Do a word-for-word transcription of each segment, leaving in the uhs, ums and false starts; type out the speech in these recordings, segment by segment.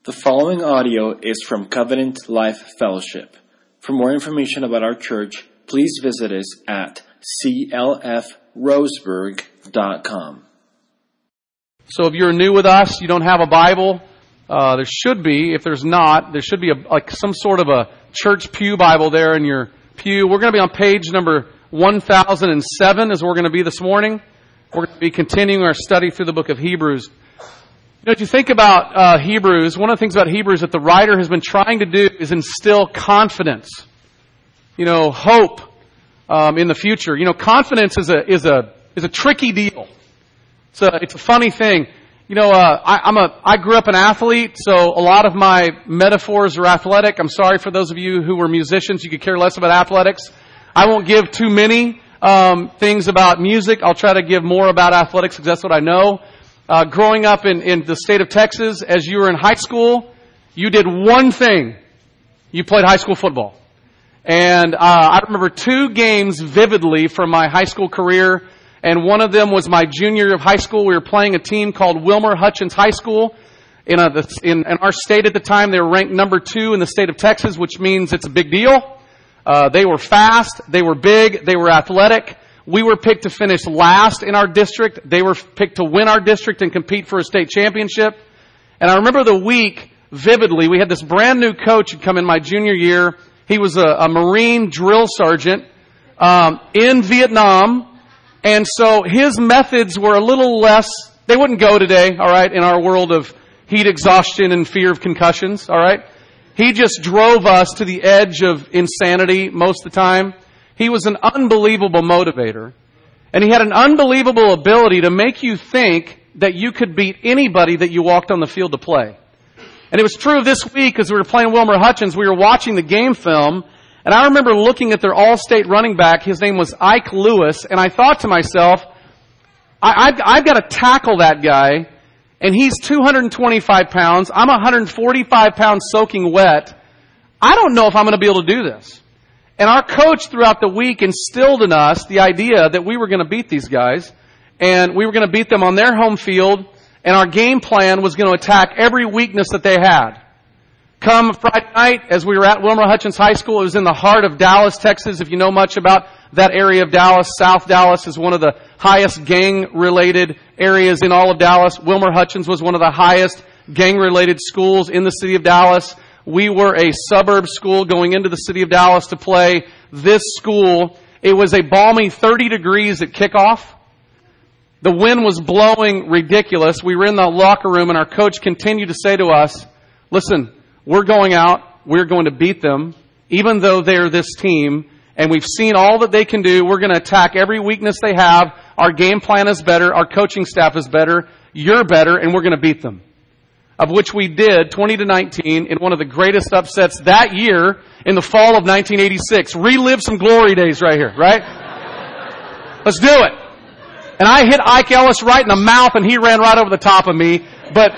The following audio is from Covenant Life Fellowship. For more information about our church, please visit us at c l f roseburg dot com. So if you're new with us, you don't have a Bible, uh, there should be. If there's not, there should be a, like some sort of a church pew Bible there in your pew. We're going to be on page number one thousand seven as we're going to be this morning. We're going to be continuing our study through the book of Hebrews. You know, if you think about uh, Hebrews, one of the things about Hebrews that the writer has been trying to do is instill confidence, you know, hope um, in the future. You know, confidence is a is a is a tricky deal. It's a it's a funny thing. You know, uh, I, I'm a I grew up an athlete, so a lot of my metaphors are athletic. I'm sorry for those of you who were musicians; you could care less about athletics. I won't give too many um, things about music. I'll try to give more about athletics because that's what I know. Uh, growing up in, in the state of Texas, as you were in high school, you did one thing. You played high school football. And uh, I remember two games vividly from my high school career, and one of them was my junior year of high school. We were playing a team called Wilmer Hutchins High School. In, a, in, in our state at the time, they were ranked number two in the state of Texas, which means it's a big deal. Uh, they were fast, they were big, they were athletic. We were picked to finish last in our district. They were picked to win our district and compete for a state championship. And I remember the week vividly. We had this brand new coach who come in my junior year. He was a, a Marine drill sergeant um, in Vietnam. And so his methods were a little less, they wouldn't go today, all right, in our world of heat exhaustion and fear of concussions, all right? He just drove us to the edge of insanity most of the time. He was an unbelievable motivator, and he had an unbelievable ability to make you think that you could beat anybody that you walked on the field to play. And it was true this week as we were playing Wilmer Hutchins. We were watching the game film, and I remember looking at their all-state running back. His name was Ike Lewis, and I thought to myself, I, I've, I've got to tackle that guy, and he's two hundred twenty-five pounds. I'm one hundred forty-five pounds soaking wet. I don't know if I'm going to be able to do this. And our coach throughout the week instilled in us the idea that we were going to beat these guys, and we were going to beat them on their home field, and our game plan was going to attack every weakness that they had. Come Friday night, as we were at Wilmer Hutchins High School, it was in the heart of Dallas, Texas. If you know much about that area of Dallas, South Dallas is one of the highest gang-related areas in all of Dallas. Wilmer Hutchins was one of the highest gang-related schools in the city of Dallas. We were a suburb school going into the city of Dallas to play this school. It was a balmy thirty degrees at kickoff. The wind was blowing ridiculous. We were in the locker room and our coach continued to say to us, listen, we're going out, we're going to beat them, even though they're this team, and we've seen all that they can do. We're going to attack every weakness they have. Our game plan is better, our coaching staff is better, you're better, and we're going to beat them. Of which we did, twenty to nineteen, in one of the greatest upsets that year in the fall of nineteen eighty-six. Relive some glory days right here, right? Let's do it. And I hit Ike Ellis right in the mouth, and he ran right over the top of me. But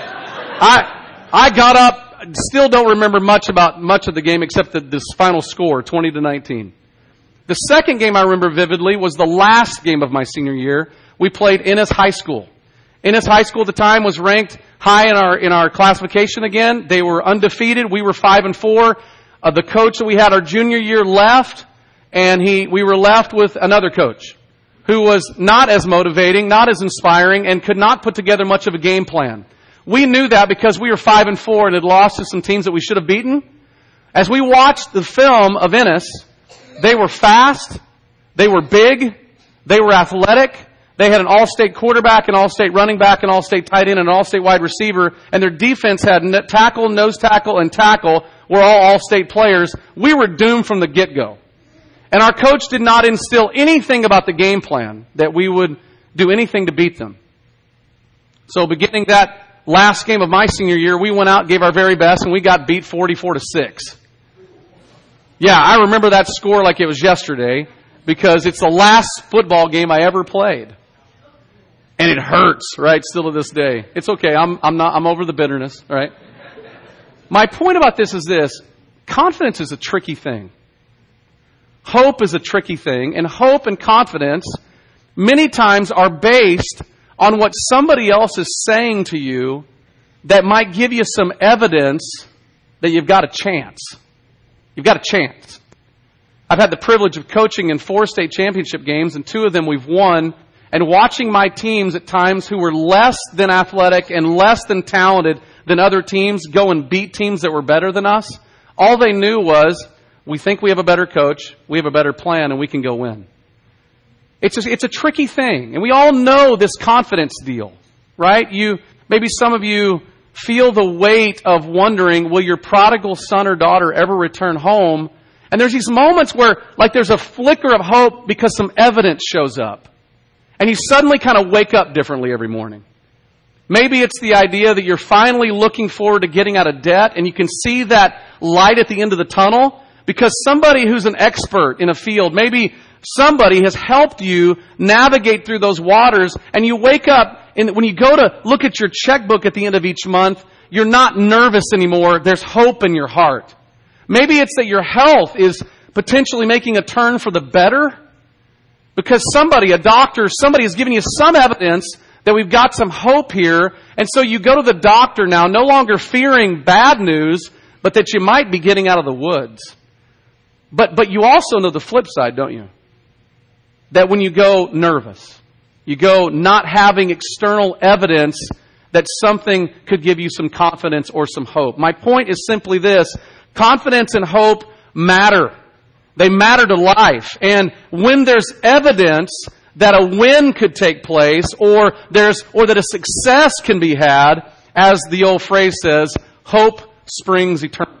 I I got up, still don't remember much about much of the game except the, this final score, twenty to nineteen. The second game I remember vividly was the last game of my senior year. We played Ennis High School. Ennis High School at the time was ranked high in our in our classification again. They were undefeated. We were five and four. Uh, the coach that we had our junior year left, and he we were left with another coach who was not as motivating, not as inspiring, and could not put together much of a game plan. We knew that because we were five and four and had lost to some teams that we should have beaten. As we watched the film of Ennis, they were fast, they were big, they were athletic. They had an all-state quarterback, an all-state running back, an all-state tight end, and an all-state wide receiver, and their defense had tackle, nose tackle, and tackle were all all-state players. We were doomed from the get-go. And our coach did not instill anything about the game plan that we would do anything to beat them. So beginning that last game of my senior year, we went out, gave our very best, and we got beat forty-four to six. Yeah, I remember that score like it was yesterday because it's the last football game I ever played. And it hurts, right, still to this day. It's okay. I'm I'm not I'm over the bitterness, right? My point about this is this. Confidence is a tricky thing. Hope is a tricky thing, and hope and confidence many times are based on what somebody else is saying to you that might give you some evidence that you've got a chance. You've got a chance. I've had the privilege of coaching in four state championship games, and two of them we've won, and watching my teams at times who were less than athletic and less than talented than other teams go and beat teams that were better than us. All they knew was, we think we have a better coach, we have a better plan, and we can go win. It's a, it's a tricky thing, and we all know this confidence deal, right? You maybe some of you feel the weight of wondering, will your prodigal son or daughter ever return home? And there's these moments where, like, there's a flicker of hope because some evidence shows up. And you suddenly kind of wake up differently every morning. Maybe it's the idea that you're finally looking forward to getting out of debt, and you can see that light at the end of the tunnel because somebody who's an expert in a field, maybe somebody has helped you navigate through those waters, and you wake up, and when you go to look at your checkbook at the end of each month, you're not nervous anymore. There's hope in your heart. Maybe it's that your health is potentially making a turn for the better because somebody, a doctor, somebody has given you some evidence that we've got some hope here. And so you go to the doctor now, no longer fearing bad news, but that you might be getting out of the woods. But, but you also know the flip side, don't you? That when you go nervous, you go not having external evidence that something could give you some confidence or some hope. My point is simply this. Confidence and hope matter. They matter to life. And when there's evidence that a win could take place or there's or that a success can be had, as the old phrase says, hope springs eternal.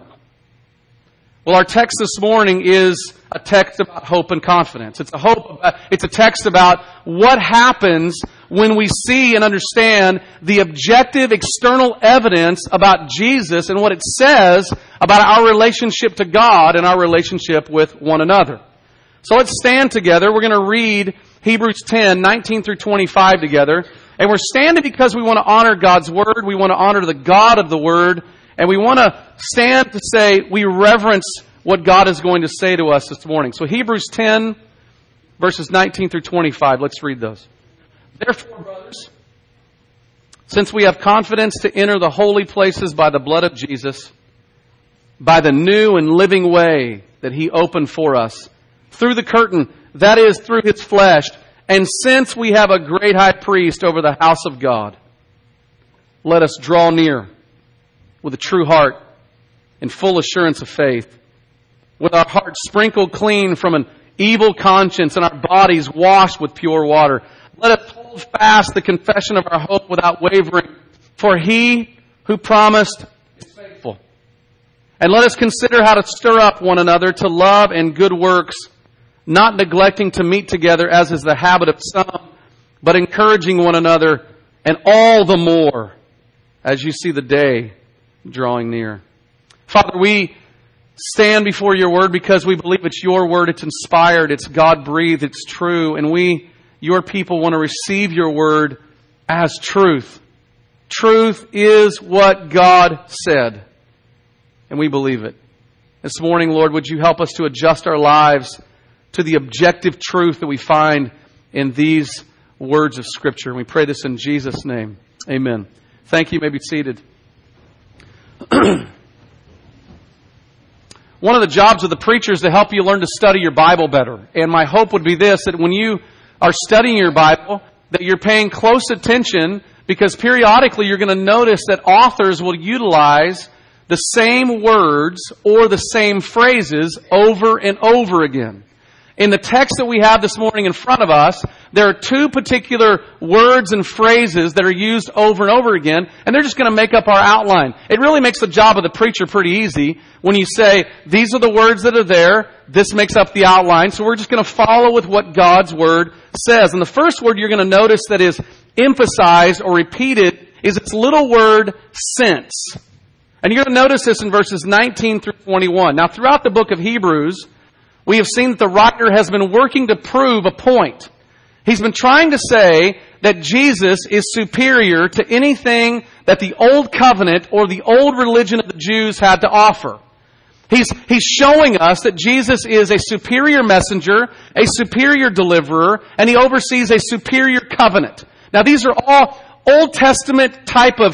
Well, our text this morning is a text about hope and confidence. It's a hope. It's a text about what happens when we see and understand the objective external evidence about Jesus and what it says about our relationship to God and our relationship with one another. So let's stand together. We're going to read Hebrews ten, nineteen through twenty-five together. And we're standing because we want to honor God's Word. We want to honor the God of the Word. And we want to stand to say we reverence what God is going to say to us this morning. So Hebrews ten, verses nineteen through twenty-five. Let's read those. Therefore, brothers, since we have confidence to enter the holy places by the blood of Jesus, by the new and living way that He opened for us, through the curtain, that is, through His flesh, and since we have a great high priest over the house of God, let us draw near with a true heart and full assurance of faith, with our hearts sprinkled clean from an evil conscience and our bodies washed with pure water. Let us hold fast the confession of our hope without wavering, for He who promised is faithful. And let us consider how to stir up one another to love and good works, not neglecting to meet together as is the habit of some, but encouraging one another, and all the more as you see the day drawing near. Father, we stand before Your Word because we believe it's Your Word, it's inspired, it's God-breathed, it's true, and we, Your people, want to receive Your Word as truth. Truth is what God said, and we believe it. This morning, Lord, would You help us to adjust our lives to the objective truth that we find in these words of Scripture. And we pray this in Jesus' name. Amen. Thank you. You may be seated. One of the jobs of the preacher is to help you learn to study your Bible better. And my hope would be this, that when you are studying your Bible, that you're paying close attention, because periodically you're going to notice that authors will utilize the same words or the same phrases over and over again. In the text that we have this morning in front of us, there are two particular words and phrases that are used over and over again, and they're just going to make up our outline. It really makes the job of the preacher pretty easy when you say, these are the words that are there, this makes up the outline, so we're just going to follow with what God's Word says. And the first word you're going to notice that is emphasized or repeated is its little word, since. And you're going to notice this in verses nineteen through twenty-one. Now, throughout the book of Hebrews, we have seen that the writer has been working to prove a point. He's been trying to say that Jesus is superior to anything that the old covenant or the old religion of the Jews had to offer. He's, he's showing us that Jesus is a superior messenger, a superior deliverer, and He oversees a superior covenant. Now, these are all Old Testament type of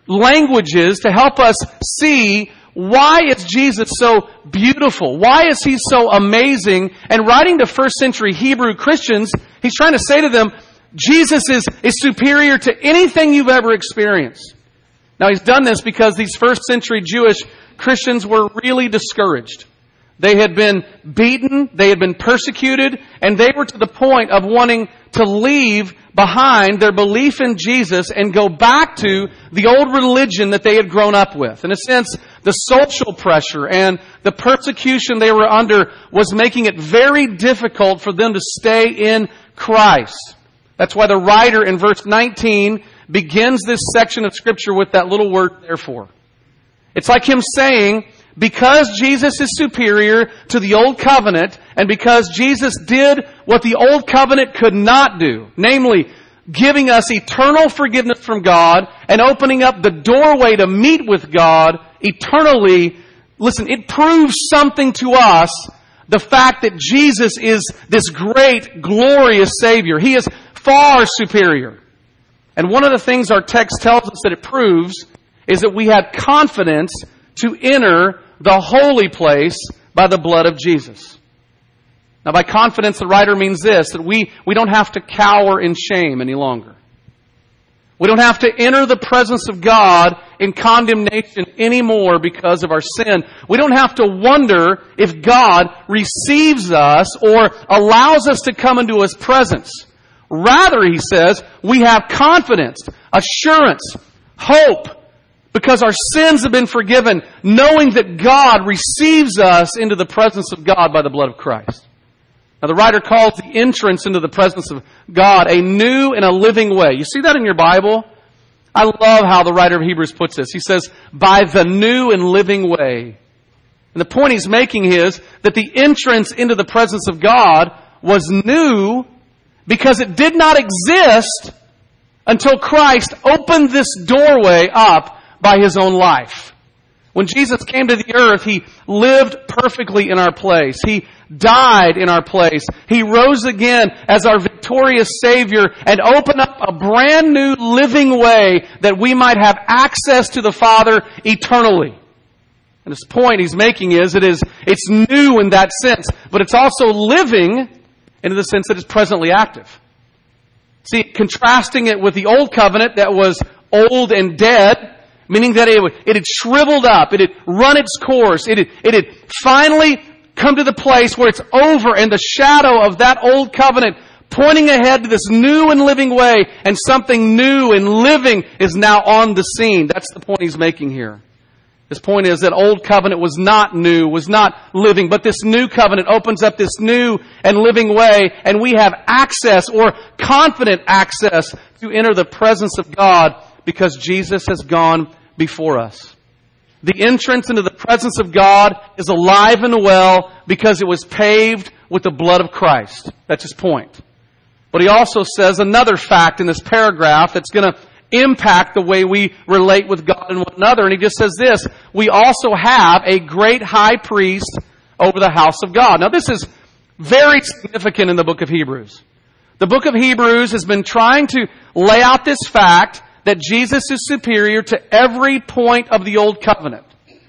languages to help us see why is Jesus so beautiful? Why is He so amazing? And writing to first century Hebrew Christians, He's trying to say to them, Jesus is, is superior to anything you've ever experienced. Now, He's done this because these first century Jewish Christians were really discouraged. They had been beaten, they had been persecuted, and they were to the point of wanting to leave behind their belief in Jesus and go back to the old religion that they had grown up with. In a sense, the social pressure and the persecution they were under was making it very difficult for them to stay in Christ. That's why the writer in verse nineteen begins this section of Scripture with that little word, therefore. It's like him saying, because Jesus is superior to the Old Covenant, and because Jesus did what the Old Covenant could not do, namely, giving us eternal forgiveness from God and opening up the doorway to meet with God eternally, listen, it proves something to us, the fact that Jesus is this great, glorious Savior. He is far superior. And one of the things our text tells us that it proves is that we had confidence to enter the holy place by the blood of Jesus. Now, by confidence, the writer means this, that we, we don't have to cower in shame any longer. We don't have to enter the presence of God in condemnation anymore because of our sin. We don't have to wonder if God receives us or allows us to come into His presence. Rather, he says, we have confidence, assurance, hope, because our sins have been forgiven, knowing that God receives us into the presence of God by the blood of Christ. Now, the writer calls the entrance into the presence of God a new and a living way. You see that in your Bible? I love how the writer of Hebrews puts this. He says, by the new and living way. And the point he's making is that the entrance into the presence of God was new because it did not exist until Christ opened this doorway up by His own life. When Jesus came to the earth, He lived perfectly in our place. He died in our place. He rose again as our victorious Savior and opened up a brand new living way that we might have access to the Father eternally. And this point he's making is it is it's new in that sense, but it's also living in the sense that it's presently active. See, contrasting it with the old covenant that was old and dead, meaning that it, it had shriveled up, it had run its course, it had, it had finally come to the place where it's over and the shadow of that old covenant pointing ahead to this new and living way, and something new and living is now on the scene. That's the point he's making here. His point is that old covenant was not new, was not living, but this new covenant opens up this new and living way, and we have access or confident access to enter the presence of God because Jesus has gone before us. The entrance into the presence of God is alive and well because it was paved with the blood of Christ. That's his point. But he also says another fact in this paragraph that's going to impact the way we relate with God and one another. And he just says this, we also have a great high priest over the house of God. Now this is very significant in the book of Hebrews. The book of Hebrews has been trying to lay out this fact that Jesus is superior to every point of the Old Covenant.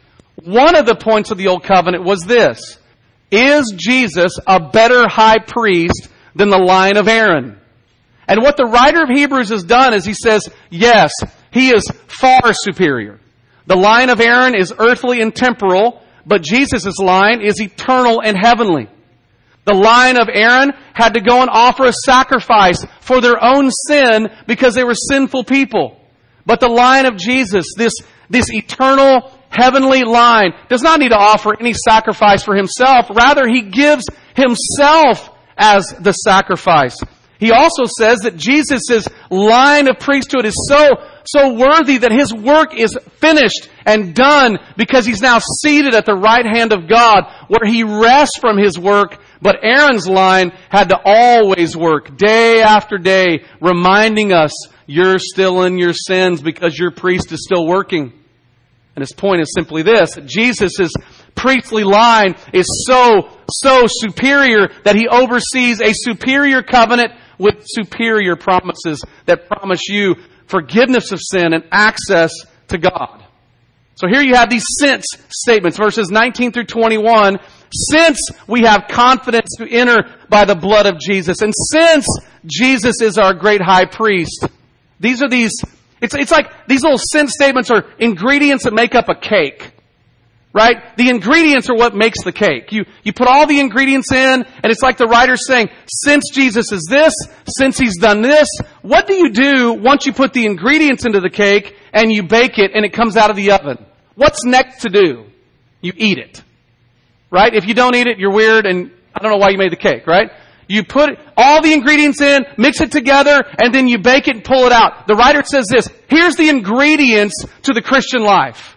One of the points of the Old Covenant was this, is Jesus a better high priest than the line of Aaron? And what the writer of Hebrews has done is he says, yes, he is far superior. The line of Aaron is earthly and temporal, but Jesus' line is eternal and heavenly. The line of Aaron had to go and offer a sacrifice for their own sin because they were sinful people. But the line of Jesus, this, this eternal heavenly line, does not need to offer any sacrifice for himself. Rather, he gives himself as the sacrifice. He also says that Jesus' line of priesthood is so, so worthy that his work is finished and done because he's now seated at the right hand of God where he rests from his work. But Aaron's line had to always work day after day, reminding us you're still in your sins because your priest is still working. And his point is simply this, that Jesus' priestly line is so, so superior that he oversees a superior covenant with superior promises that promise you forgiveness of sin and access to God. So here you have these since statements, verses nineteen through twenty-one. Since we have confidence to enter by the blood of Jesus, and since Jesus is our great high priest, these are these, it's, it's like these little since statements are ingredients that make up a cake. Right? The ingredients are what makes the cake. You, you put all the ingredients in, and it's like the writer's saying, since Jesus is this, since He's done this, what do you do once you put the ingredients into the cake and you bake it and it comes out of the oven? What's next to do? You eat it. Right? If you don't eat it, you're weird, and I don't know why you made the cake, right? You put all the ingredients in, mix it together, and then you bake it and pull it out. The writer says this, here's the ingredients to the Christian life.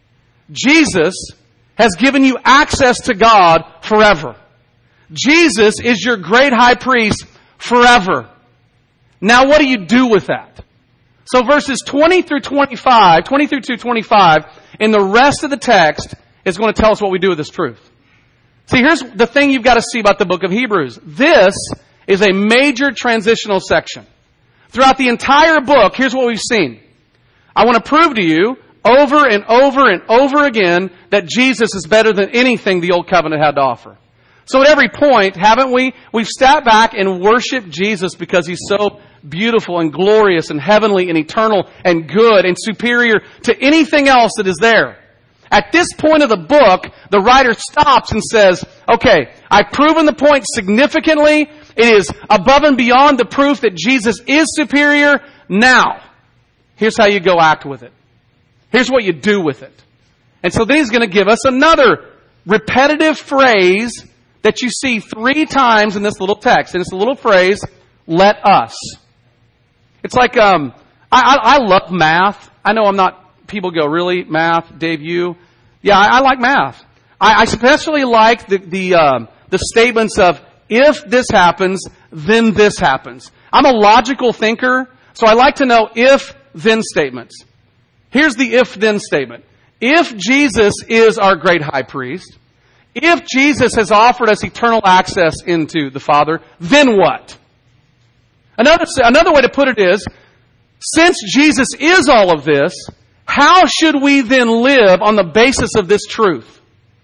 Jesus has given you access to God forever. Jesus is your great high priest forever. Now what do you do with that? So verses twenty through twenty-five, twenty through to twenty-five, and the rest of the text is going to tell us what we do with this truth. See, here's the thing you've got to see about the book of Hebrews. This is a major transitional section. Throughout the entire book, here's what we've seen. I want to prove to you over and over and over again that Jesus is better than anything the Old Covenant had to offer. So at every point, haven't we? We've sat back and worshiped Jesus because He's so beautiful and glorious and heavenly and eternal and good and superior to anything else that is there. At this point of the book, the writer stops and says, okay, I've proven the point significantly. It is above and beyond the proof that Jesus is superior. Now, here's how you go act with it. Here's what you do with it. And so then he's going to give us another repetitive phrase that you see three times in this little text. And it's a little phrase, let us. It's like, um, I, I, I love math. I know I'm not, people go, really? Math? Dave, you? Yeah, I, I like math. I, I especially like the, the, um, the statements of, if this happens, then this happens. I'm a logical thinker, so I like to know if-then statements. Here's the if-then statement. If Jesus is our great high priest, if Jesus has offered us eternal access into the Father, then what? Another, another way to put it is, since Jesus is all of this, how should we then live on the basis of this truth?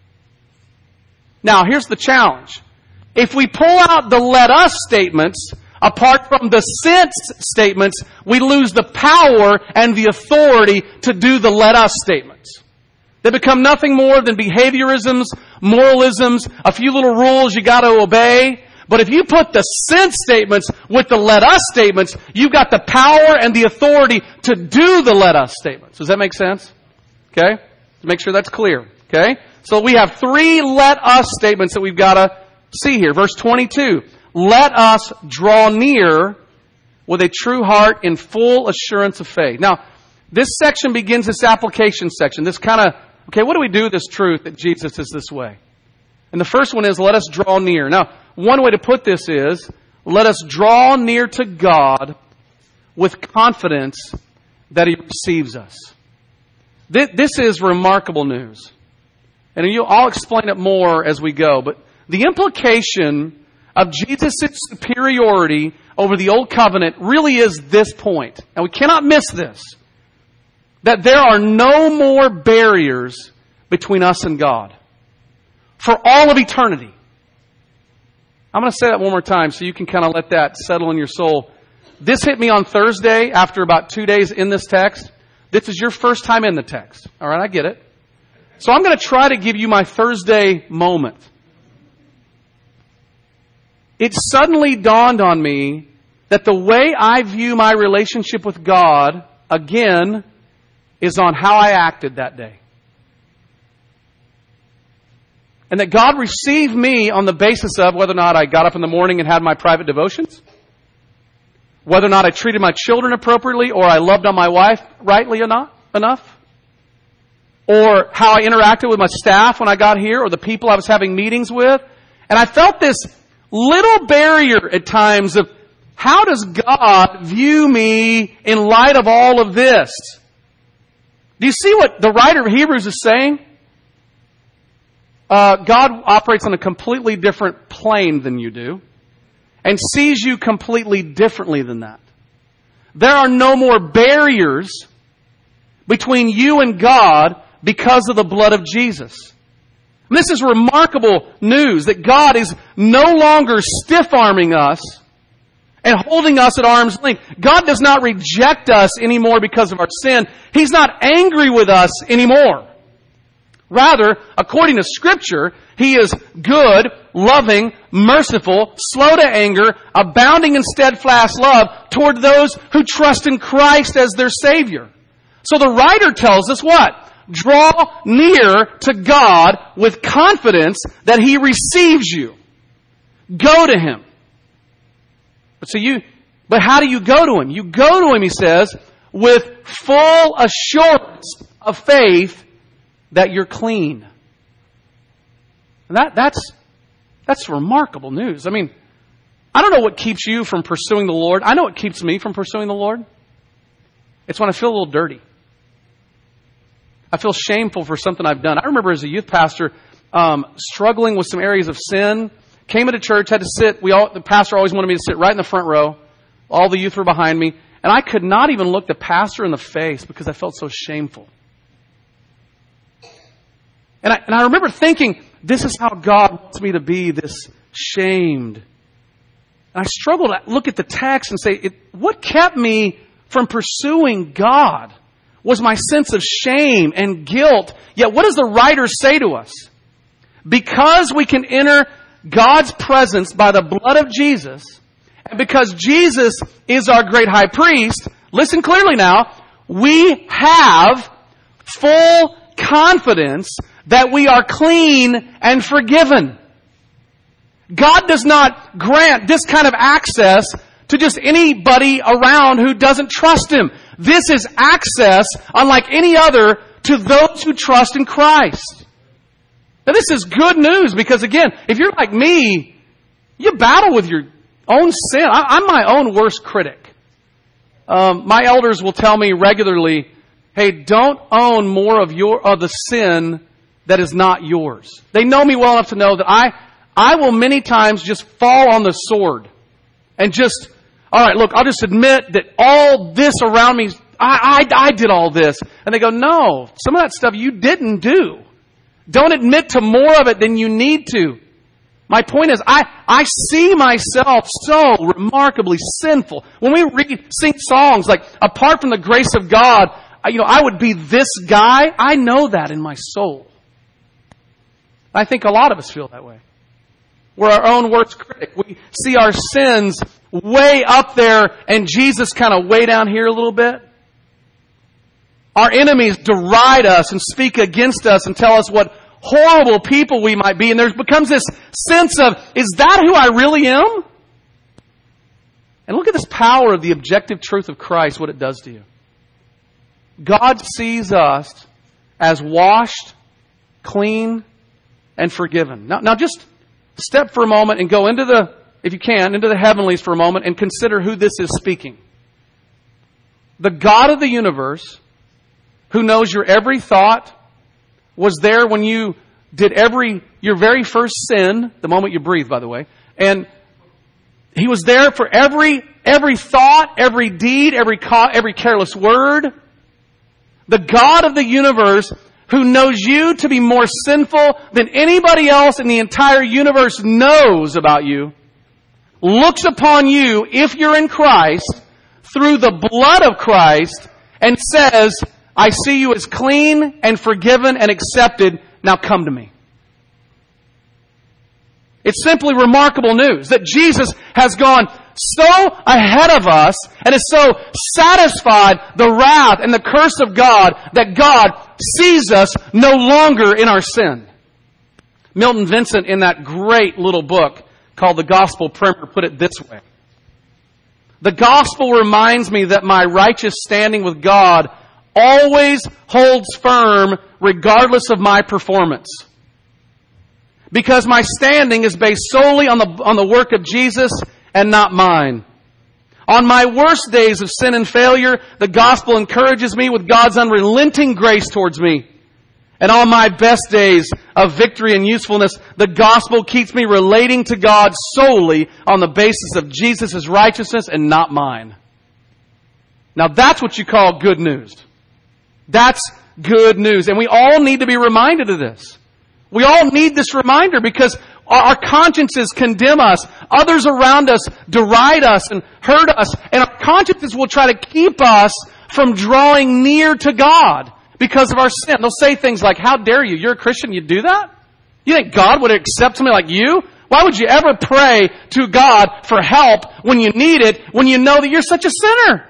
Now, here's the challenge. If we pull out the let us statements, apart from the since statements, we lose the power and the authority to do the let us statements. They become nothing more than behaviorisms, moralisms, a few little rules you got to obey. But if you put the since statements with the let us statements, you've got the power and the authority to do the let us statements. Does that make sense? Okay? Make sure that's clear. Okay? So we have three let us statements that we've got to see here. Verse twenty-two. Let us draw near with a true heart in full assurance of faith. Now, this section begins this application section. This kind of, okay, what do we do with this truth that Jesus is this way? And the first one is, let us draw near. Now, one way to put this is, let us draw near to God with confidence that He receives us. This is remarkable news. And I'll explain it more as we go. But the implication of Jesus' superiority over the Old Covenant really is this point. And we cannot miss this. That there are no more barriers between us and God. For all of eternity. I'm going to say that one more time so you can kind of let that settle in your soul. This hit me on Thursday after about two days in this text. This is your first time in the text. All right, I get it. So I'm going to try to give you my Thursday moment. It suddenly dawned on me that the way I view my relationship with God, again, is on how I acted that day. And that God received me on the basis of whether or not I got up in the morning and had my private devotions, whether or not I treated my children appropriately, or I loved on my wife rightly enough, enough, or how I interacted with my staff when I got here, or the people I was having meetings with. And I felt this little barrier at times of, how does God view me in light of all of this? Do you see what the writer of Hebrews is saying? Uh, God operates on a completely different plane than you do and sees you completely differently than that. There are no more barriers between you and God because of the blood of Jesus. And this is remarkable news that God is no longer stiff-arming us and holding us at arm's length. God does not reject us anymore because of our sin. He's not angry with us anymore. Rather, according to Scripture, He is good, loving, merciful, slow to anger, abounding in steadfast love toward those who trust in Christ as their Savior. So the writer tells us what? Draw near to God with confidence that He receives you. Go to Him. But so you, but how do you go to Him? You go to Him, he says, with full assurance of faith that you're clean. And that, that's, that's remarkable news. I mean, I don't know what keeps you from pursuing the Lord. I know what keeps me from pursuing the Lord. It's when I feel a little dirty. I feel shameful for something I've done. I remember as a youth pastor, um, struggling with some areas of sin. Came into church, had to sit. We all, the pastor always wanted me to sit right in the front row. All the youth were behind me. And I could not even look the pastor in the face because I felt so shameful. And I, and I remember thinking, this is how God wants me to be, this shamed. And I struggled to look at the text and say, it, what kept me from pursuing God was my sense of shame and guilt. Yet what does the writer say to us? Because we can enter God's presence by the blood of Jesus, and because Jesus is our great high priest, listen clearly now, we have full confidence that we are clean and forgiven. God does not grant this kind of access to just anybody around who doesn't trust Him. This is access unlike any other to those who trust in Christ. Now this is good news because again, if you're like me, you battle with your own sin. I, I'm my own worst critic. Um, my elders will tell me regularly, hey, don't own more of your of the sin that is not yours. They know me well enough to know that I, I will many times just fall on the sword and just, all right, look, I'll just admit that all this around me, I, I, I did all this. And they go, no, some of that stuff you didn't do. Don't admit to more of it than you need to. My point is, I, I see myself so remarkably sinful. When we read, sing songs like, apart from the grace of God, I, you know, I would be this guy. I know that in my soul. I think a lot of us feel that way. We're our own worst critic. We see our sins way up there and Jesus kind of way down here a little bit. Our enemies deride us and speak against us and tell us what horrible people we might be. And there becomes this sense of, is that who I really am? And look at this power of the objective truth of Christ, what it does to you. God sees us as washed, clean, and forgiven. Now, now just step for a moment and go into the, if you can, into the heavenlies for a moment and consider who this is speaking. The God of the universe, who knows your every thought, was there when you did every, your very first sin, the moment you breathe, by the way, and He was there for every, every thought, every deed, every, every careless word. The God of the universe, who knows you to be more sinful than anybody else in the entire universe knows about you, looks upon you, if you're in Christ, through the blood of Christ, and says, I see you as clean and forgiven and accepted. Now come to me. It's simply remarkable news that Jesus has gone so ahead of us and is so satisfied the wrath and the curse of God that God sees us no longer in our sin. Milton Vincent, in that great little book called The Gospel Primer, put it this way. The gospel reminds me that my righteous standing with God always holds firm regardless of my performance. Because my standing is based solely on the, on the work of Jesus and not mine. On my worst days of sin and failure, the gospel encourages me with God's unrelenting grace towards me. And on my best days of victory and usefulness, the gospel keeps me relating to God solely on the basis of Jesus' righteousness and not mine. Now that's what you call good news. That's good news. And we all need to be reminded of this. We all need this reminder because our consciences condemn us. Others around us deride us and hurt us. And our consciences will try to keep us from drawing near to God because of our sin. They'll say things like, how dare you? You're a Christian, you do that? You think God would accept somebody like you? Why would you ever pray to God for help when you need it, when you know that you're such a sinner?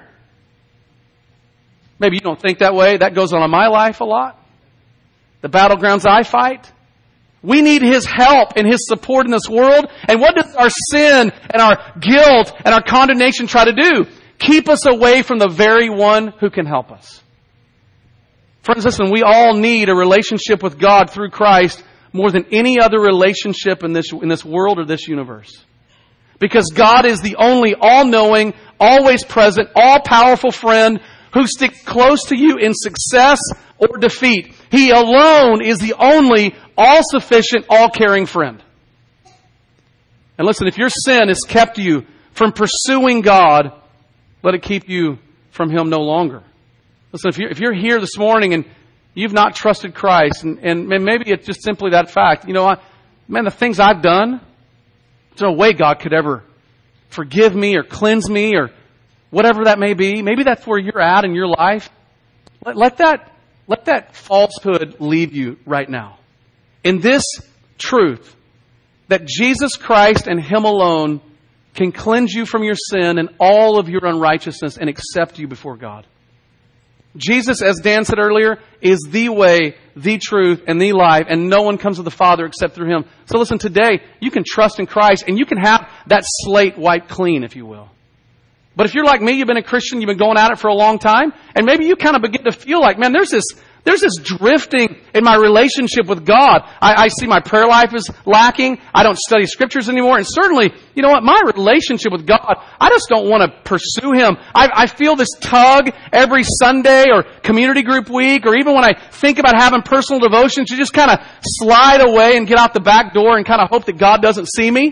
Maybe you don't think that way. That goes on in my life a lot. The battlegrounds I fight. We need His help and His support in this world. And what does our sin and our guilt and our condemnation try to do? Keep us away from the very one who can help us. Friends, listen, we all need a relationship with God through Christ more than any other relationship in this, in this world or this universe. Because God is the only all-knowing, always present, all-powerful friend who sticks close to you in success or defeat. He alone is the only all-sufficient, all-caring friend. And listen, if your sin has kept you from pursuing God, let it keep you from Him no longer. Listen, if you're, if you're here this morning and you've not trusted Christ, and, and maybe it's just simply that fact, you know, I, man, the things I've done, there's no way God could ever forgive me or cleanse me or whatever that may be. Maybe that's where you're at in your life. Let, let that, let that falsehood leave you right now. In this truth, that Jesus Christ and Him alone can cleanse you from your sin and all of your unrighteousness and accept you before God. Jesus, as Dan said earlier, is the way, the truth, and the life, and no one comes to the Father except through Him. So listen, today, you can trust in Christ, and you can have that slate wiped clean, if you will. But if you're like me, you've been a Christian, you've been going at it for a long time, and maybe you kind of begin to feel like, man, there's this there's this drifting in my relationship with God. I, I see my prayer life is lacking. I don't study Scriptures anymore. And certainly, you know what, my relationship with God, I just don't want to pursue Him. I, I feel this tug every Sunday or community group week, or even when I think about having personal devotions, to just kind of slide away and get out the back door and kind of hope that God doesn't see me.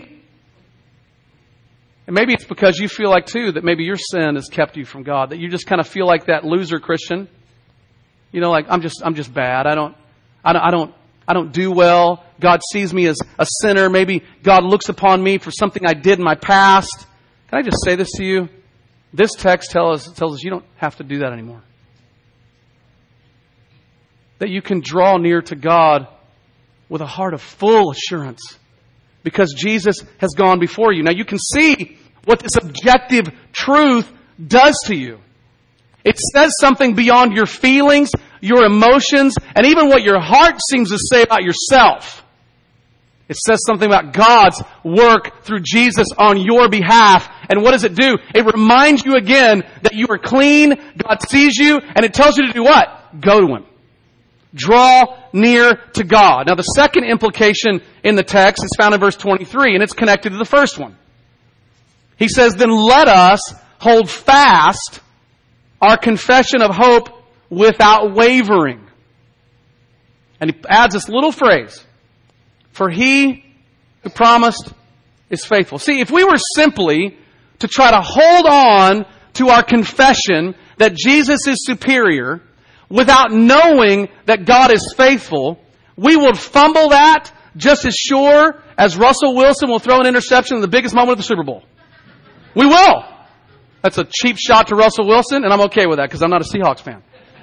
And maybe it's because you feel like, too, that maybe your sin has kept you from God, that you just kind of feel like that loser Christian. You know, like, I'm just, I'm just bad. I don't, I don't, I don't, I don't do well. God sees me as a sinner. Maybe God looks upon me for something I did in my past. Can I just say this to you? This text tells us, tells us you don't have to do that anymore. That you can draw near to God with a heart of full assurance because Jesus has gone before you. Now you can see what this objective truth does to you. It says something beyond your feelings, your emotions, and even what your heart seems to say about yourself. It says something about God's work through Jesus on your behalf. And what does it do? It reminds you again that you are clean, God sees you, and it tells you to do what? Go to Him. Draw near to God. Now the second implication in the text is found in verse twenty-three, and it's connected to the first one. He says, then let us hold fast our confession of hope without wavering. And he adds this little phrase, for He who promised is faithful. See, if we were simply to try to hold on to our confession that Jesus is superior without knowing that God is faithful, we will fumble that just as sure as Russell Wilson will throw an interception in the biggest moment of the Super Bowl. We will. That's a cheap shot to Russell Wilson, and I'm okay with that because I'm not a Seahawks fan.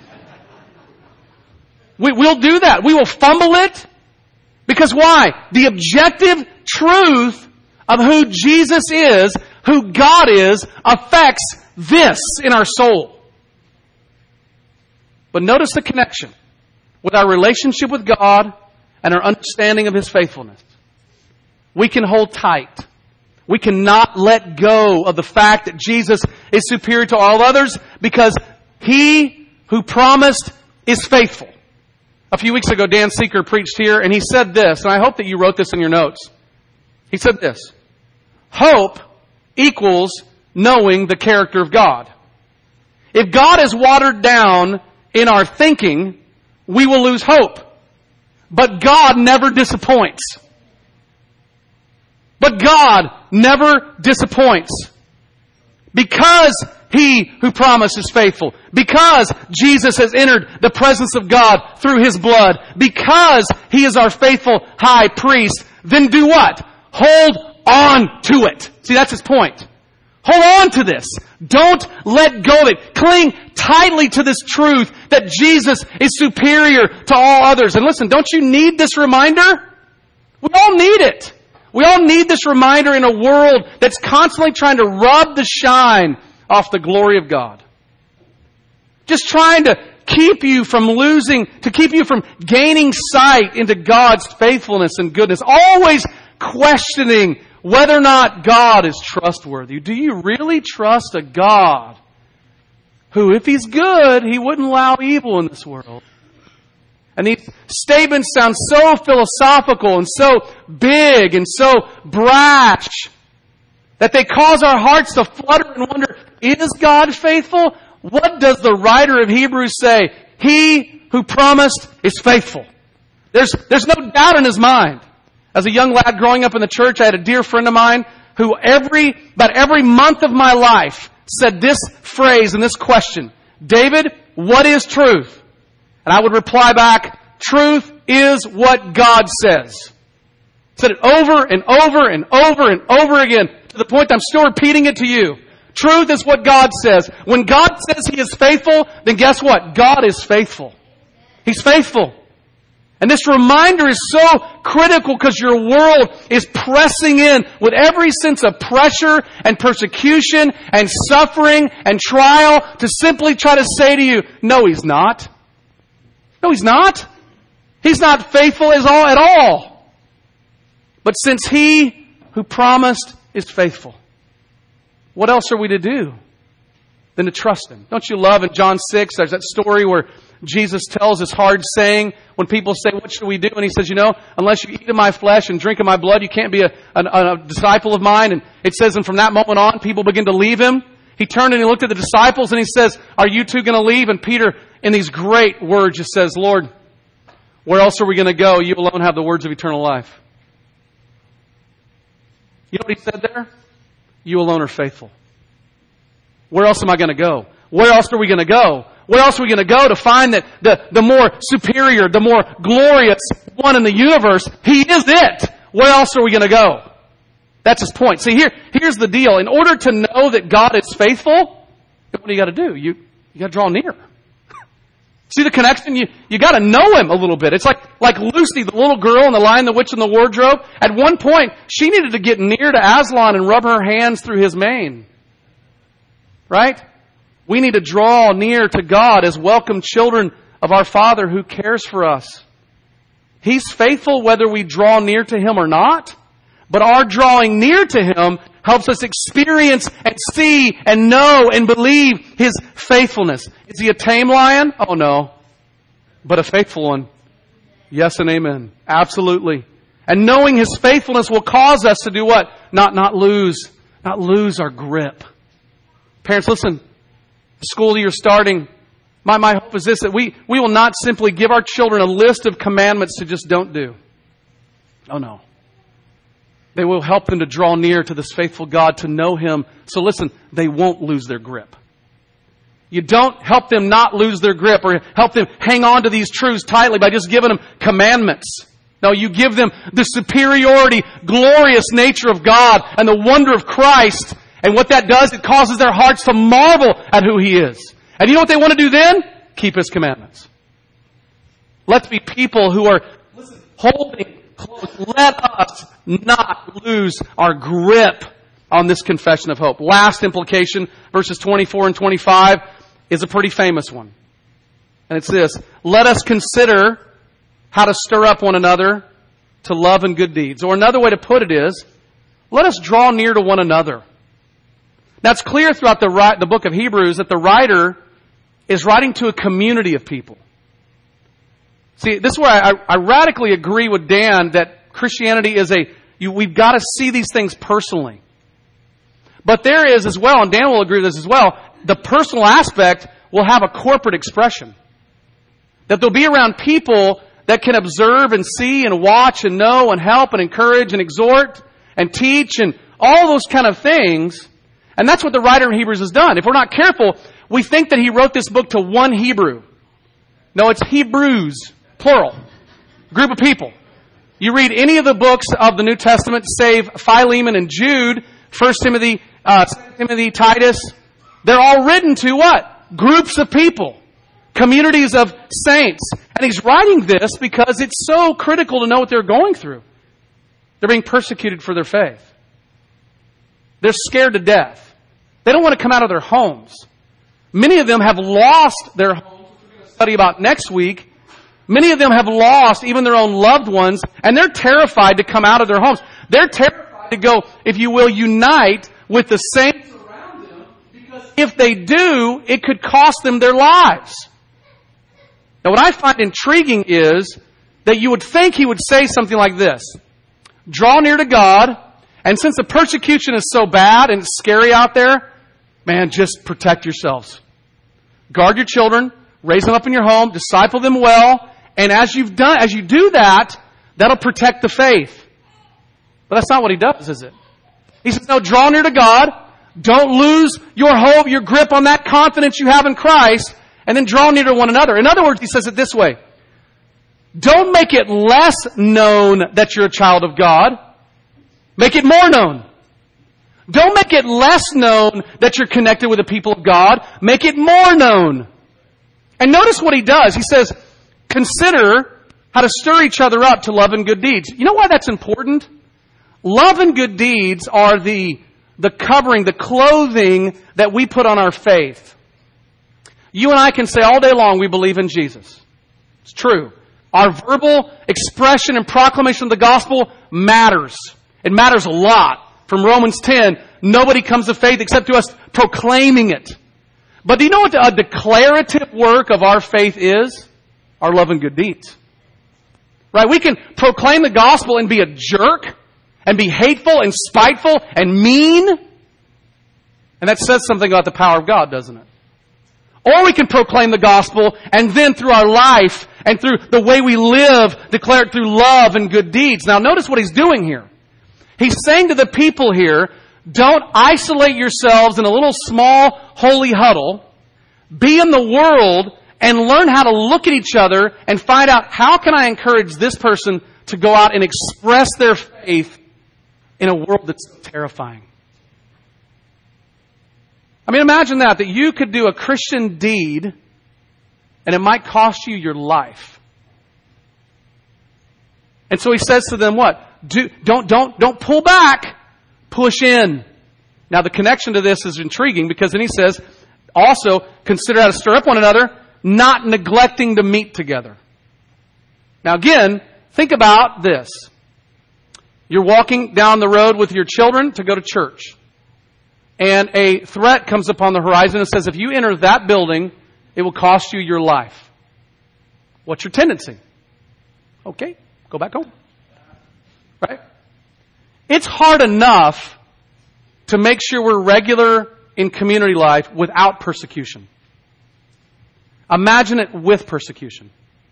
We, we'll do that. We will fumble it. Because why? The objective truth of who Jesus is, who God is, affects this in our soul. But notice the connection with our relationship with God and our understanding of His faithfulness. We can hold tight. We cannot let go of the fact that Jesus is superior to all others because He who promised is faithful. A few weeks ago, Dan Seeker preached here, and he said this, and I hope that you wrote this in your notes. He said this, hope equals knowing the character of God. If God is watered down in our thinking, we will lose hope. But God never disappoints. But God never disappoints. Because He who promised is faithful. Because Jesus has entered the presence of God through His blood. Because He is our faithful high priest. Then do what? Hold on to it. See, that's his point. Hold on to this. Don't let go of it. Cling tightly to this truth that Jesus is superior to all others. And listen, don't you need this reminder? We all need it. We all need this reminder in a world that's constantly trying to rub the shine off the glory of God. Just trying to keep you from losing, to keep you from gaining sight into God's faithfulness and goodness. Always questioning whether or not God is trustworthy. Do you really trust a God who, if He's good, He wouldn't allow evil in this world? And these statements sound so philosophical and so big and so brash that they cause our hearts to flutter and wonder, is God faithful? What does the writer of Hebrews say? He who promised is faithful. There's, there's no doubt in his mind. As a young lad growing up in the church, I had a dear friend of mine who every, about every month of my life said this phrase and this question, David, what is truth? And I would reply back, truth is what God says. Said it over and over and over and over again to the point I'm still repeating it to you. Truth is what God says. When God says He is faithful, then guess what? God is faithful. He's faithful. And this reminder is so critical because your world is pressing in with every sense of pressure and persecution and suffering and trial to simply try to say to you, no, He's not. No, He's not. He's not faithful at all, at all. But since He who promised is faithful, what else are we to do than to trust Him? Don't you love in John six, there's that story where Jesus tells this hard saying when people say, what should we do? And He says, you know, unless you eat of my flesh and drink of my blood, you can't be a, a, a disciple of mine. And it says, and from that moment on, people begin to leave Him. He turned and He looked at the disciples and He says, are you two going to leave? And Peter, in these great words, just says, Lord, where else are we going to go? You alone have the words of eternal life. You know what He said there? You alone are faithful. Where else am I going to go? Where else are we going to go? Where else are we going to go to find that the, the more superior, the more glorious one in the universe, He is it? Where else are we going to go? That's his point. See, here, here's the deal. In order to know that God is faithful, what do you got to do? You, you got to draw near. See the connection? You, you got to know Him a little bit. It's like, like Lucy, the little girl in The Lion, the Witch, and the Wardrobe. At one point, she needed to get near to Aslan and rub her hands through his mane. Right? We need to draw near to God as welcome children of our Father who cares for us. He's faithful whether we draw near to Him or not. But our drawing near to Him helps us experience and see and know and believe His faithfulness. Is He a tame lion? Oh no. But a faithful one. Yes and amen. Absolutely. And knowing His faithfulness will cause us to do what? Not, not lose, not lose our grip. Parents, listen. The school year starting, my, my hope is this, that we, we will not simply give our children a list of commandments to just don't do. Oh no. They will help them to draw near to this faithful God, to know Him. So listen, they won't lose their grip. You don't help them not lose their grip or help them hang on to these truths tightly by just giving them commandments. No, you give them the superiority, glorious nature of God and the wonder of Christ. And what that does, it causes their hearts to marvel at who He is. And you know what they want to do then? Keep His commandments. Let's be people who are listen, holding close. Let us not lose our grip on this confession of hope. Last implication, verses twenty-four and twenty-five, is a pretty famous one. And it's this. Let us consider how to stir up one another to love and good deeds. Or another way to put it is, let us draw near to one another. Now it's clear throughout the, the book of Hebrews that the writer is writing to a community of people. See, this is where I, I radically agree with Dan that Christianity is a, you, we've got to see these things personally. But there is as well, and Dan will agree with this as well, the personal aspect will have a corporate expression. That they'll be around people that can observe and see and watch and know and help and encourage and exhort and teach and all those kind of things. And that's what the writer of Hebrews has done. If we're not careful, we think that he wrote this book to one Hebrew. No, it's Hebrews, plural. Group of people. You read any of the books of the New Testament, save Philemon and Jude, First Timothy, uh, Second Timothy, Titus, they're all written to what? Groups of people. Communities of saints. And he's writing this because it's so critical to know what they're going through. They're being persecuted for their faith. They're scared to death. They don't want to come out of their homes. Many of them have lost their homes, which we're going to study about next week. Many of them have lost even their own loved ones, and they're terrified to come out of their homes. They're terrified to go, if you will, unite with the saints around them, because if they do, it could cost them their lives. Now, what I find intriguing is that you would think he would say something like this. Draw near to God, and since the persecution is so bad and it's scary out there, man, just protect yourselves. Guard your children, raise them up in your home, disciple them well, and as you've done, as you do that, that'll protect the faith. But that's not what he does, is it? He says, no, draw near to God. Don't lose your hope, your grip on that confidence you have in Christ, and then draw near to one another. In other words, he says it this way. Don't make it less known that you're a child of God. Make it more known. Don't make it less known that you're connected with the people of God. Make it more known. And notice what he does. He says, consider how to stir each other up to love and good deeds. You know why that's important? Love and good deeds are the, the covering, the clothing that we put on our faith. You and I can say all day long we believe in Jesus. It's true. Our verbal expression and proclamation of the gospel matters. It matters a lot. From Romans ten, nobody comes to faith except to us proclaiming it. But do you know what a declarative work of our faith is? Our love and good deeds. Right? We can proclaim the gospel and be a jerk and be hateful and spiteful and mean. And that says something about the power of God, doesn't it? Or we can proclaim the gospel and then through our life and through the way we live, declare it through love and good deeds. Now notice what he's doing here. He's saying to the people here, don't isolate yourselves in a little small holy huddle. Be in the world and learn how to look at each other and find out how can I encourage this person to go out and express their faith in a world that's terrifying. I mean, imagine that, that you could do a Christian deed and it might cost you your life. And so he says to them what? Do, don't, don't, don't pull back. Push in. Now the connection to this is intriguing because then he says, also consider how to stir up one another, not neglecting to meet together. Now again, think about this. You're walking down the road with your children to go to church. And a threat comes upon the horizon and says, if you enter that building, it will cost you your life. What's your tendency? Okay, go back home. Right? It's hard enough to make sure we're regular in community life without persecution. Imagine it with persecution.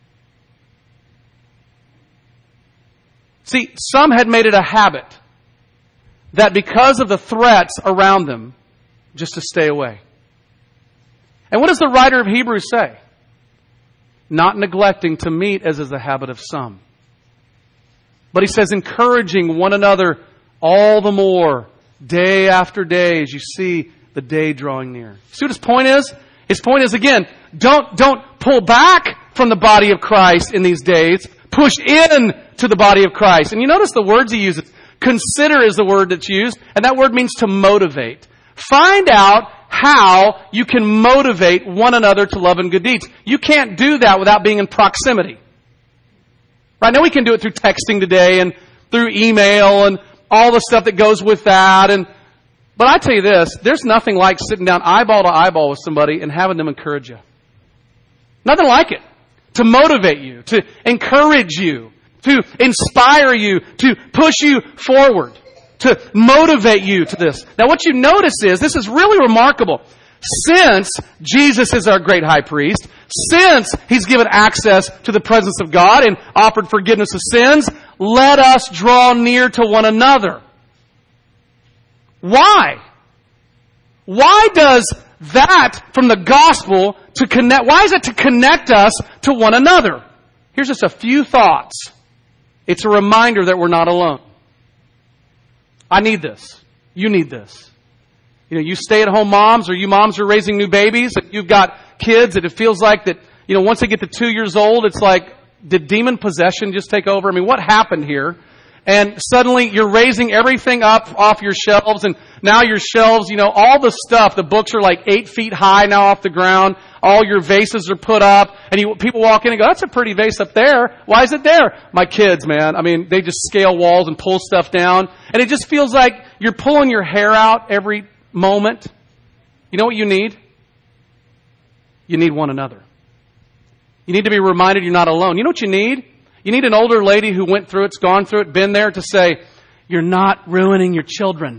See, some had made it a habit that because of the threats around them, just to stay away. And what does the writer of Hebrews say? Not neglecting to meet as is the habit of some. But he says encouraging one another all the more day after day as you see the day drawing near. See what his point is? His point is, again, don't, don't pull back from the body of Christ in these days. Push in to the body of Christ. And you notice the words he uses. Consider is the word that's used, and that word means to motivate. Find out how you can motivate one another to love and good deeds. You can't do that without being in proximity. Right now we can do it through texting today and through email and all the stuff that goes with that. And but I tell you this, there's nothing like sitting down eyeball to eyeball with somebody and having them encourage you. Nothing like it. To motivate you, to encourage you, to inspire you, to push you forward, to motivate you to this. Now what you notice is, this is really remarkable. Since Jesus is our great high priest, since He's given access to the presence of God and offered forgiveness of sins, let us draw near to one another. Why? Why does that from the gospel to connect, why is it to connect us to one another? Here's just a few thoughts. It's a reminder that we're not alone. I need this. You need this. You know, you stay-at-home moms, or you moms are raising new babies, and you've got kids that it feels like that, you know, once they get to two years old, it's like, did demon possession just take over? I mean, what happened here? And suddenly you're raising everything up off your shelves, and now your shelves, you know, all the stuff, the books are like eight feet high now off the ground. All your vases are put up, and you, people walk in and go, that's a pretty vase up there. Why is it there? My kids, man. I mean, they just scale walls and pull stuff down, and it just feels like you're pulling your hair out every moment. You know what you need? You need one another. You need to be reminded you're not alone. You know what you need? You need an older lady who went through it, gone through it, been there to say, you're not ruining your children.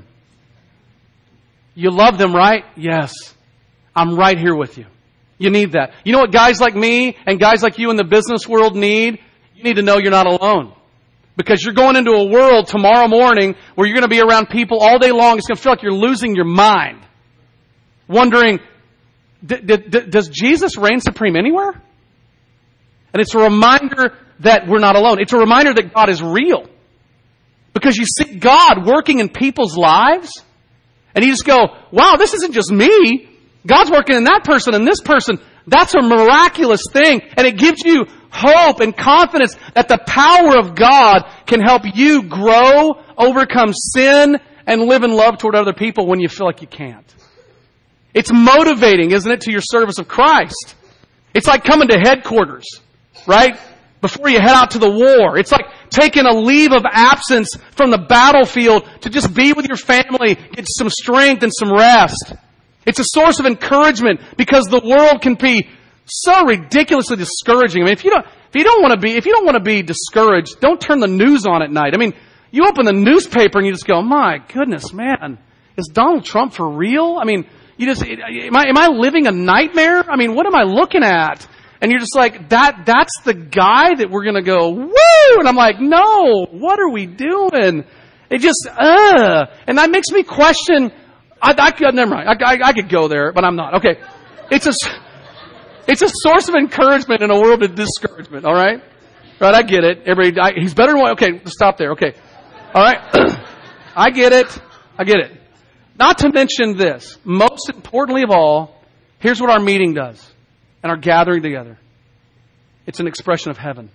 You love them, right? Yes. I'm right here with you. You need that. You know what guys like me and guys like you in the business world need? You need to know you're not alone. Because you're going into a world tomorrow morning where you're going to be around people all day long. It's going to feel like you're losing your mind. Wondering, d- d- d- does Jesus reign supreme anywhere? And it's a reminder that we're not alone. It's a reminder that God is real. Because you see God working in people's lives, and you just go, wow, this isn't just me. God's working in that person and this person. That's a miraculous thing. And it gives you hope and confidence that the power of God can help you grow, overcome sin, and live in love toward other people when you feel like you can't. It's motivating, isn't it, to your service of Christ? It's like coming to headquarters, right? Before you head out to the war. It's like taking a leave of absence from the battlefield to just be with your family, get some strength and some rest. It's a source of encouragement because the world can be so ridiculously discouraging. I mean, if you don't, if you don't want to be, if you don't want to be discouraged, don't turn the news on at night. I mean, you open the newspaper and you just go, my goodness, man, is Donald Trump for real? I mean, you just, am I, am I living a nightmare? I mean, what am I looking at? And you're just like, that, that's the guy that we're going to go, woo! And I'm like, no, what are we doing? It just, uh, and that makes me question, I, I, never mind, I, I, I could go there, but I'm not. Okay. It's a, it's a source of encouragement in a world of discouragement, all right? Right, I get it. Everybody, I, he's better than what, okay, stop there, okay. All right. I get it. I get it. Not to mention this, most importantly of all, here's what our meeting does. And our gathering together. It's an expression of heaven.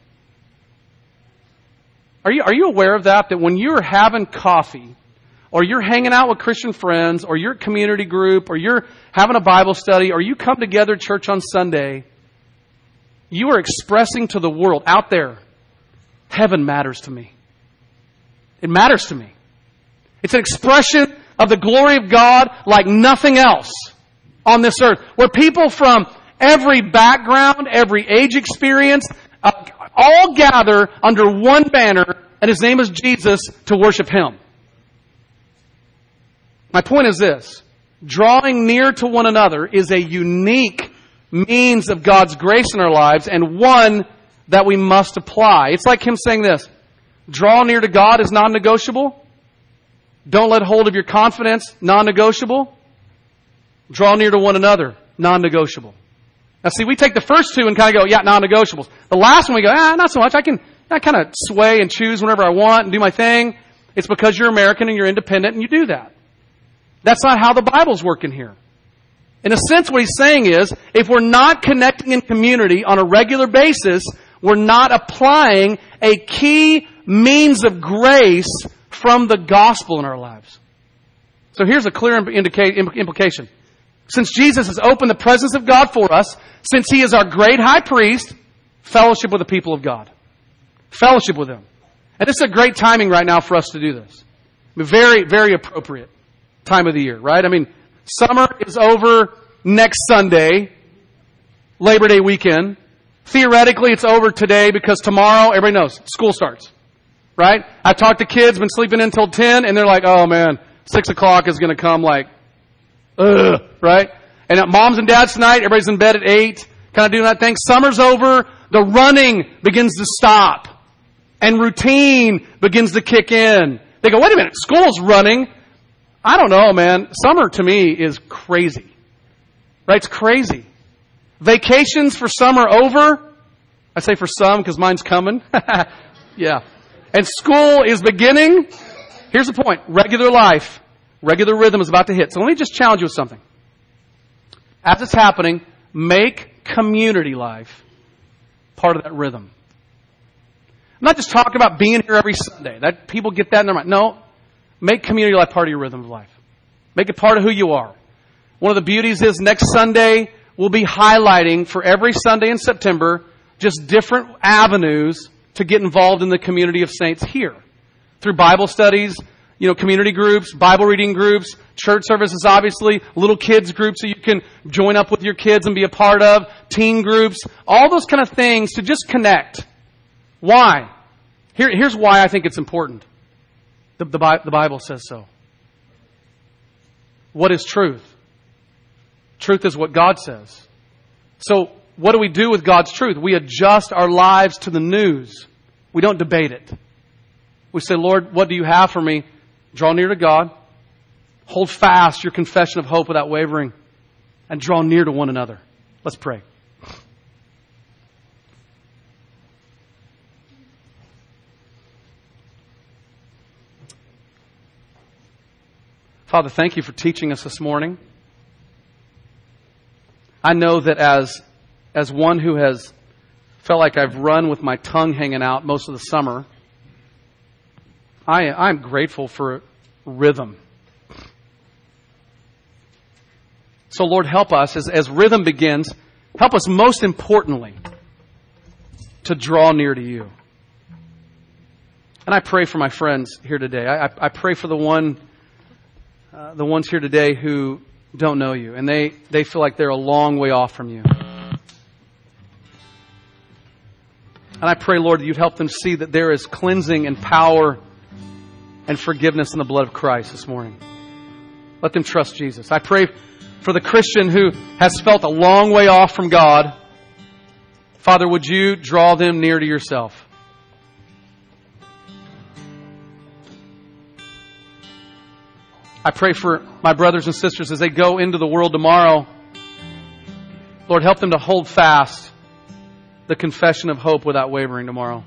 Are you, are you aware of that? That when you're having coffee, or you're hanging out with Christian friends, or you're at community group, or you're having a Bible study, or you come together at church on Sunday, you are expressing to the world out there, heaven matters to me. It matters to me. It's an expression of the glory of God like nothing else on this earth. Where people from every background, every age experience, uh, all gather under one banner, and His name is Jesus, to worship Him. My point is this. Drawing near to one another is a unique means of God's grace in our lives, and one that we must apply. It's like Him saying this. Draw near to God is non-negotiable. Don't let hold of your confidence, non-negotiable. Draw near to one another, non-negotiable. Now see, we take the first two and kind of go, yeah, non-negotiables. The last one we go, ah, not so much. I can I kind of sway and choose whenever I want and do my thing. It's because you're American and you're independent and you do that. That's not how the Bible's working here. In a sense, what He's saying is, if we're not connecting in community on a regular basis, we're not applying a key means of grace from the gospel in our lives. So here's a clear indica- implication. Since Jesus has opened the presence of God for us, since He is our great high priest, fellowship with the people of God. Fellowship with Him. And this is a great timing right now for us to do this. I mean, very, very appropriate time of the year, right? I mean, summer is over next Sunday, Labor Day weekend. Theoretically, it's over today because tomorrow, everybody knows, school starts, right? I talked to kids, been sleeping until ten, and they're like, oh man, six o'clock is going to come like, ugh, right? And at moms and dads tonight, everybody's in bed at eight, kind of doing that thing. Summer's over, the running begins to stop, and routine begins to kick in. They go, wait a minute, school's running. I don't know, man. Summer to me is crazy. Right? It's crazy. Vacations for summer over. I say for some because mine's coming. Yeah. And school is beginning. Here's the point. Regular life, regular rhythm is about to hit. So let me just challenge you with something. As it's happening, make community life part of that rhythm. I'm not just talking about being here every Sunday. That people get that in their mind. No. Make community life part of your rhythm of life. Make it part of who you are. One of the beauties is next Sunday we'll be highlighting for every Sunday in September just different avenues to get involved in the community of saints here. Through Bible studies, you know, community groups, Bible reading groups, church services obviously, little kids groups that you can join up with your kids and be a part of, teen groups, all those kind of things to just connect. Why? Here, here's why I think it's important. The, the, the Bible says so. What is truth? Truth is what God says. So, what do we do with God's truth? We adjust our lives to the news. We don't debate it. We say, Lord, what do you have for me? Draw near to God. Hold fast your confession of hope without wavering. And draw near to one another. Let's pray. Father, thank you for teaching us this morning. I know that as, as one who has felt like I've run with my tongue hanging out most of the summer, I, I'm grateful for rhythm. So Lord, help us as, as rhythm begins, help us most importantly to draw near to you. And I pray for my friends here today. I, I, I pray for the one Uh, the ones here today who don't know you, and they, they feel like they're a long way off from you. And I pray, Lord, that you'd help them see that there is cleansing and power and forgiveness in the blood of Christ this morning. Let them trust Jesus. I pray for the Christian who has felt a long way off from God. Father, would you draw them near to yourself? I pray for my brothers and sisters as they go into the world tomorrow. Lord, help them to hold fast the confession of hope without wavering tomorrow.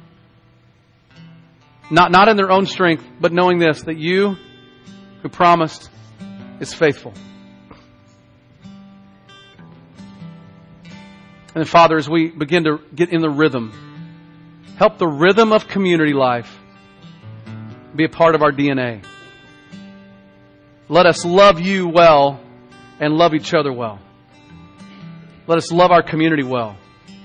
Not, not in their own strength, but knowing this, that you who promised is faithful. And then, Father, as we begin to get in the rhythm, help the rhythm of community life be a part of our D N A. Let us love you well and love each other well. Let us love our community well.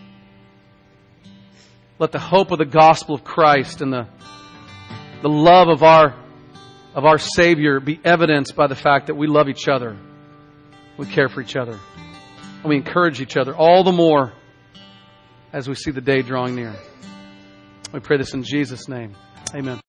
Let the hope of the gospel of Christ and the, the love of our, of our Savior be evidenced by the fact that we love each other. We care for each other. And we encourage each other all the more as we see the day drawing near. We pray this in Jesus' name. Amen.